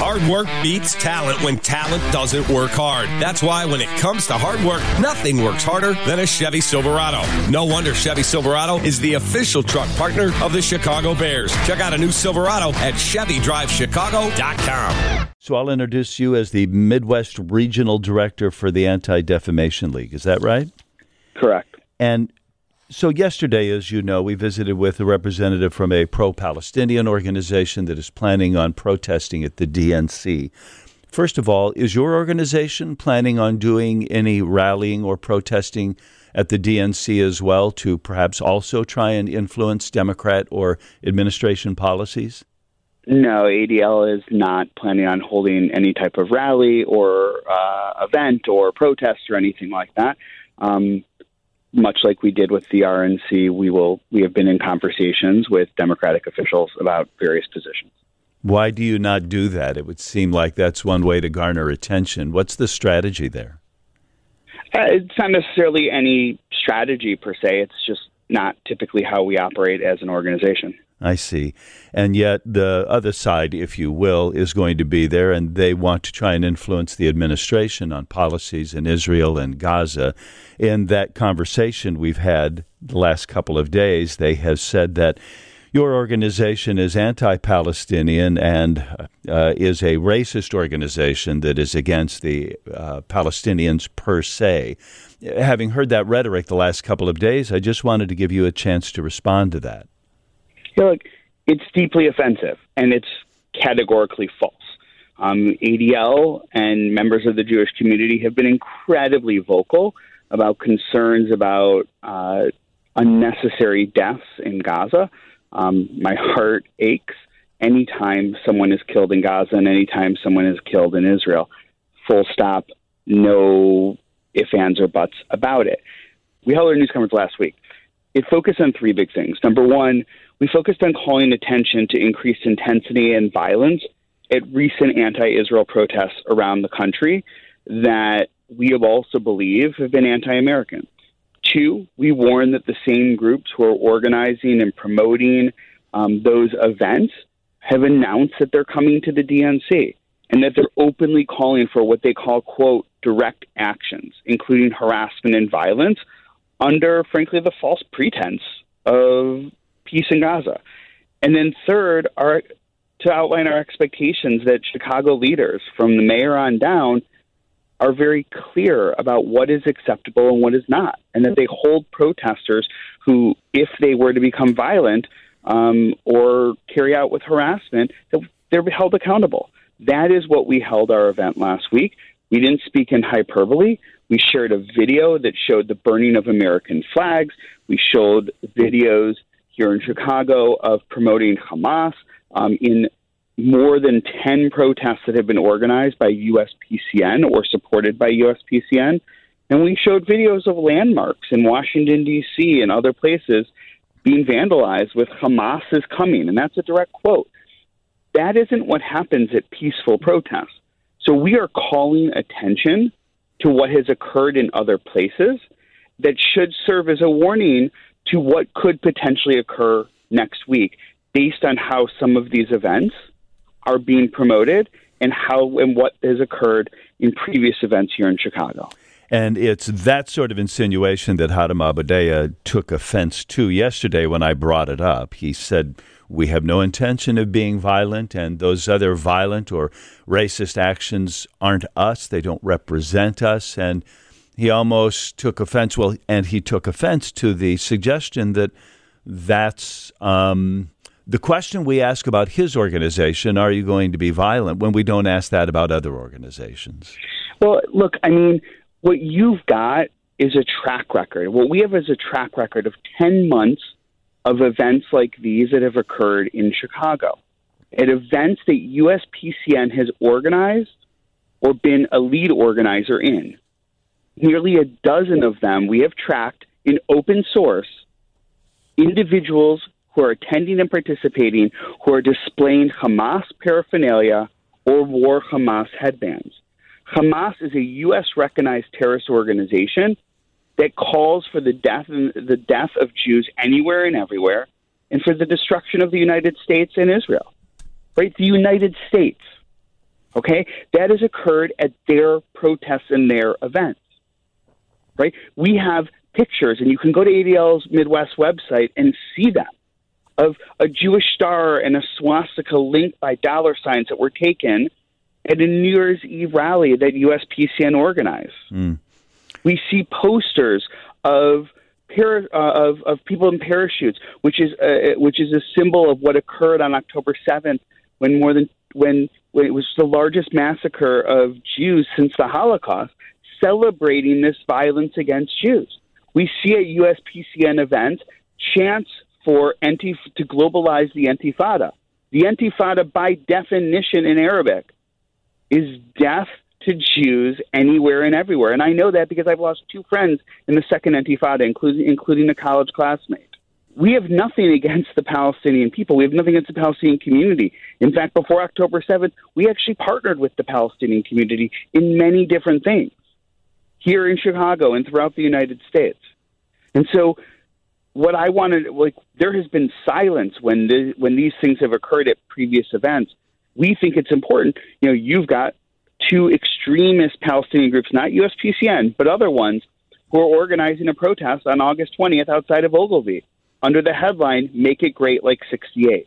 Hard work beats talent when talent doesn't work hard. That's why when it comes to hard work, nothing works harder than a Chevy Silverado. No wonder Chevy Silverado is the official truck partner of the Chicago Bears. Check out a new Silverado at ChevyDriveChicago.com. So I'll introduce you as the Midwest Regional Director for the Anti-Defamation League. Is that right? Correct. And so yesterday, as you know, we visited with a representative from a pro-Palestinian organization that is planning on protesting at the DNC. First of all, is your organization planning on doing any rallying or protesting at the DNC as well to perhaps also try and influence Democrat or administration policies? No, ADL is not planning on holding any type of rally or event or protest or anything like that. Much like we did with the RNC, we have been in conversations with Democratic officials about various positions. Why do you not do that? It would seem like that's one way to garner attention. What's the strategy there? It's not necessarily any strategy per se. It's just not typically how we operate as an organization. I see. And yet the other side, if you will, is going to be there, and they want to try and influence the administration on policies in Israel and Gaza. In that conversation we've had the last couple of days, they have said that your organization is anti-Palestinian and is a racist organization that is against the Palestinians per se. Having heard that rhetoric the last couple of days, I just wanted to give you a chance to respond to that. Look, it's deeply offensive, and it's categorically false. ADL and members of the Jewish community have been incredibly vocal about concerns about unnecessary deaths in Gaza. My heart aches anytime someone is killed in Gaza and anytime someone is killed in Israel. Full stop, no ifs, ands, or buts about it. We held our news conference last week. It focused on three big things. Number one, we focused on calling attention to increased intensity and violence at recent anti-Israel protests around the country that we have also believe have been anti-American. Two, we warn that the same groups who are organizing and promoting those events have announced that they're coming to the DNC and that they're openly calling for what they call, quote, direct actions, including harassment and violence, under, frankly, the false pretense of peace in Gaza. And then third, to outline our expectations that Chicago leaders, from the mayor on down, are very clear about what is acceptable and what is not, and that they hold protesters who, if they were to become violent or carry out with harassment, that they're held accountable. That is what we held our event last week. We didn't speak in hyperbole. We shared a video that showed the burning of American flags. We showed videos here in Chicago of promoting Hamas in more than 10 protests that have been organized by USPCN or supported by USPCN. And we showed videos of landmarks in Washington, D.C. and other places being vandalized with "Hamas is coming." And that's a direct quote. That isn't what happens at peaceful protests. So we are calling attention to what has occurred in other places that should serve as a warning to what could potentially occur next week based on how some of these events are being promoted and what has occurred in previous events here in Chicago. And it's that sort of insinuation that Hatem Abadea took offense to yesterday when I brought it up. He said, we have no intention of being violent, and those other violent or racist actions aren't us. They don't represent us. And he almost took offense. Well, and he took offense to the suggestion that that's the question we ask about his organization, are you going to be violent, when we don't ask that about other organizations? Well, look, I mean, what you've got is a track record. What we have is a track record of 10 months of events like these that have occurred in Chicago, at events that USPCN has organized or been a lead organizer in. Nearly a dozen of them we have tracked in open source, individuals who are attending and participating who are displaying Hamas paraphernalia or wore Hamas headbands. Hamas is a U.S.-recognized terrorist organization that calls for the death of Jews anywhere and everywhere, and for the destruction of the United States and Israel. Right? The United States. Okay? That has occurred at their protests and their events, right? We have pictures, and you can go to ADL's Midwest website and see them, of a Jewish star and a swastika linked by dollar signs that were taken at a New Year's Eve rally that USPCN organized. We see posters of people in parachutes, which is a symbol of what occurred on October 7th, when it was the largest massacre of Jews since the Holocaust, celebrating this violence against Jews. We see at USPCN events chants for to globalize the Intifada. The Intifada, by definition in Arabic, is death to Jews anywhere and everywhere. And I know that because I've lost 2 friends in the second Intifada, including a college classmate. We have nothing against the Palestinian people. We have nothing against the Palestinian community. In fact, before October 7th, we actually partnered with the Palestinian community in many different things here in Chicago and throughout the United States. And so what I wanted, there has been silence when these things have occurred at previous events. We think it's important. You've got 2 extremist Palestinian groups, not USPCN, but other ones, who are organizing a protest on August 20th outside of Ogilvie under the headline, "Make It Great Like 68."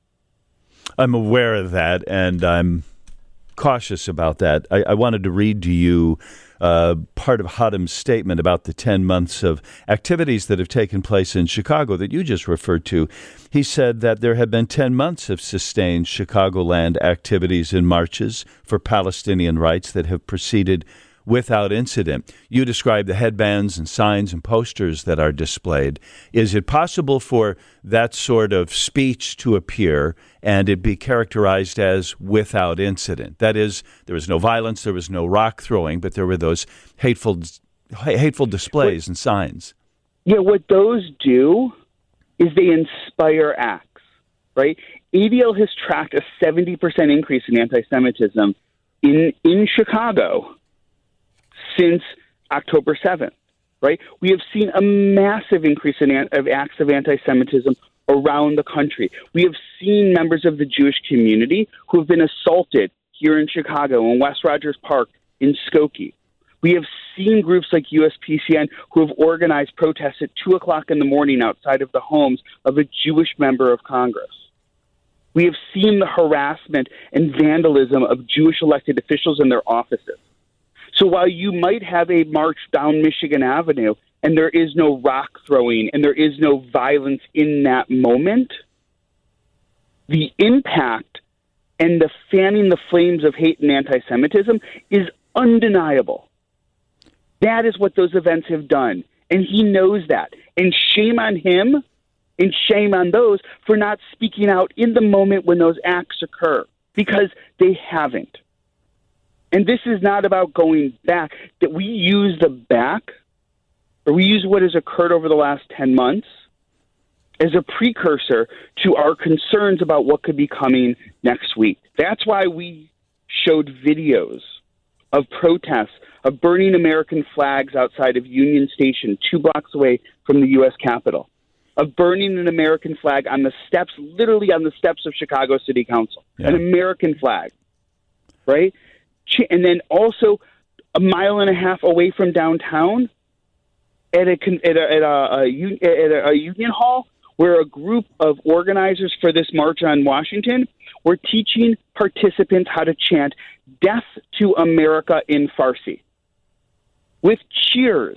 I'm aware of that, and I'm cautious about that. I wanted to read to you part of Hadam's statement about the 10 months of activities that have taken place in Chicago that you just referred to. He said that there have been 10 months of sustained Chicagoland activities and marches for Palestinian rights that have proceeded without incident. You described the headbands and signs and posters that are displayed. Is it possible for that sort of speech to appear and it be characterized as without incident? That is, there was no violence, there was no rock throwing, but there were those hateful displays and signs. Yeah, what those do is they inspire acts, right? ADL has tracked a 70% increase in anti-Semitism in Chicago since October 7th, right? We have seen a massive increase of acts of anti-Semitism around the country. We have seen members of the Jewish community who have been assaulted here in Chicago, in West Rogers Park, in Skokie. We have seen groups like USPCN who have organized protests at 2 o'clock in the morning outside of the homes of a Jewish member of Congress. We have seen the harassment and vandalism of Jewish elected officials in their offices. So while you might have a march down Michigan Avenue and there is no rock throwing and there is no violence in that moment, the impact and the fanning the flames of hate and anti-Semitism is undeniable. That is what those events have done, and he knows that. And shame on him and shame on those for not speaking out in the moment when those acts occur, because they haven't. And this is not about going back, that we use the back, or we use what has occurred over the last 10 months as a precursor to our concerns about what could be coming next week. That's why we showed videos of protests, of burning American flags outside of Union Station, 2 blocks away from the U.S. Capitol, of burning an American flag on the steps, literally on the steps of Chicago City Council, an American flag, right? And then also a mile and a half away from downtown at a union hall, where a group of organizers for this march on Washington were teaching participants how to chant "Death to America" in Farsi with cheers.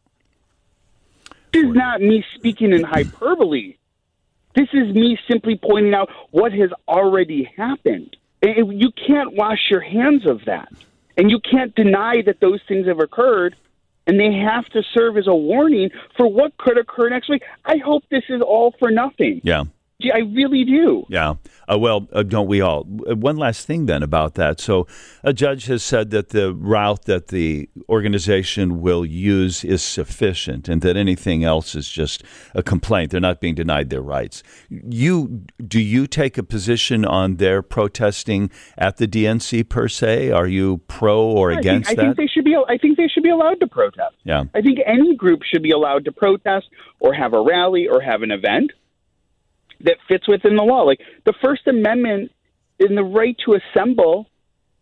This is not me speaking in hyperbole. This is me simply pointing out what has already happened. You can't wash your hands of that. And you can't deny that those things have occurred, and they have to serve as a warning for what could occur next week. I hope this is all for nothing. Yeah. I really do. Yeah. Don't we all? One last thing then about that. So a judge has said that the route that the organization will use is sufficient and that anything else is just a complaint. They're not being denied their rights. Do you take a position on their protesting at the DNC per se? Are you pro or against that? I think they should be allowed to protest. Yeah. I think any group should be allowed to protest or have a rally or have an event that fits within the law. Like the First Amendment and the right to assemble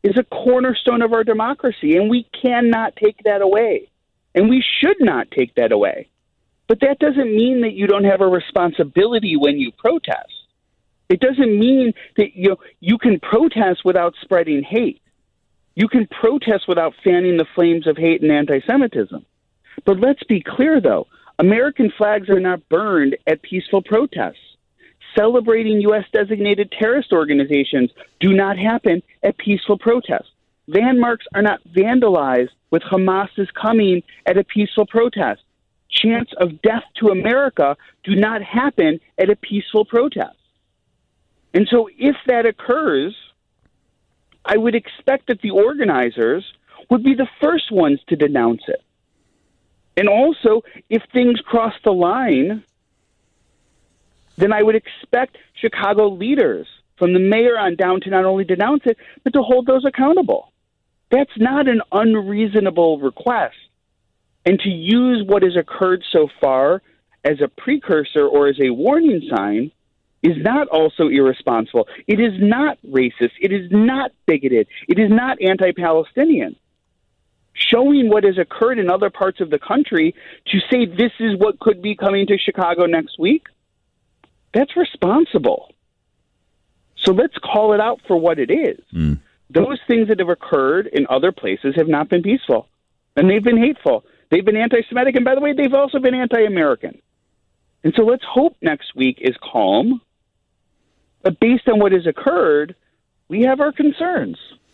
is a cornerstone of our democracy, and we cannot take that away. And we should not take that away. But that doesn't mean that you don't have a responsibility when you protest. It doesn't mean that you can protest without spreading hate. You can protest without fanning the flames of hate and anti-Semitism. But let's be clear, though. American flags are not burned at peaceful protests. Celebrating U.S.-designated terrorist organizations do not happen at peaceful protests. Landmarks are not vandalized with Hamas is coming at a peaceful protest. Chants of death to America do not happen at a peaceful protest. And so if that occurs, I would expect that the organizers would be the first ones to denounce it. And also, if things cross the line, then I would expect Chicago leaders, from the mayor on down, to not only denounce it, but to hold those accountable. That's not an unreasonable request. And to use what has occurred so far as a precursor or as a warning sign is not also irresponsible. It is not racist. It is not bigoted. It is not anti-Palestinian. Showing what has occurred in other parts of the country to say this is what could be coming to Chicago next week, that's responsible. So let's call it out for what it is. Those things that have occurred in other places have not been peaceful, and they've been hateful. They've been anti-Semitic, and by the way, they've also been anti-American. And so let's hope next week is calm, but based on what has occurred, we have our concerns.